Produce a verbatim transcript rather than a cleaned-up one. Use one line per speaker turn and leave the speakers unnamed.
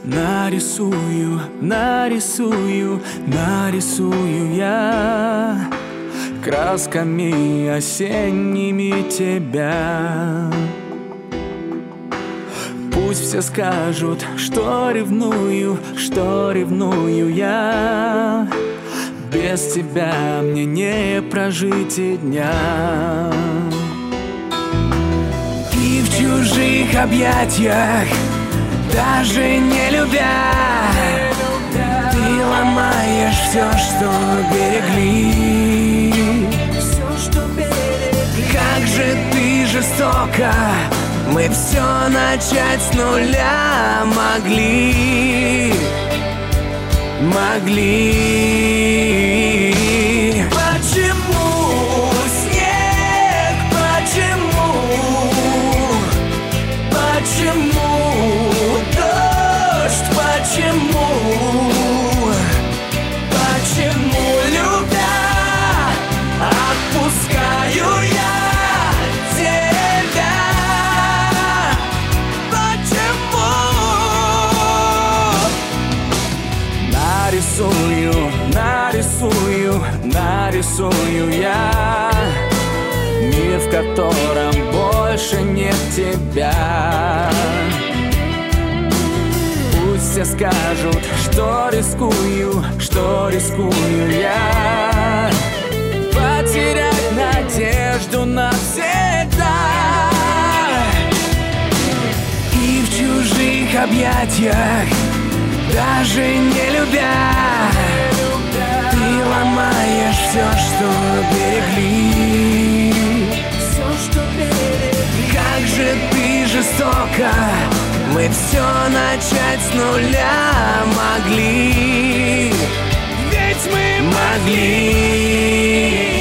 Нарисую, нарисую, нарисую я красками осенними тебя. Пусть все скажут, что ревную, что ревную я. Без тебя мне не прожить и дня. И в чужих объятиях, даже не любя, ты ломаешь все, что берегли. Как же ты жестоко, мы все начать с нуля могли. Могли. Почему снег, почему? Почему дождь, почему? Почему, любя, отпускаю я тебя? Почему? Нарисую, нарисую, нарисую я мир, в котором больше нет тебя. Пусть все скажут, что рискую, что рискую я потерять надежду навсегда. И в чужих объятиях, даже не любя, ты ломаешь все, что берегли. Как же ты жестоко, мы все начать с нуля могли. Ведь мы могли.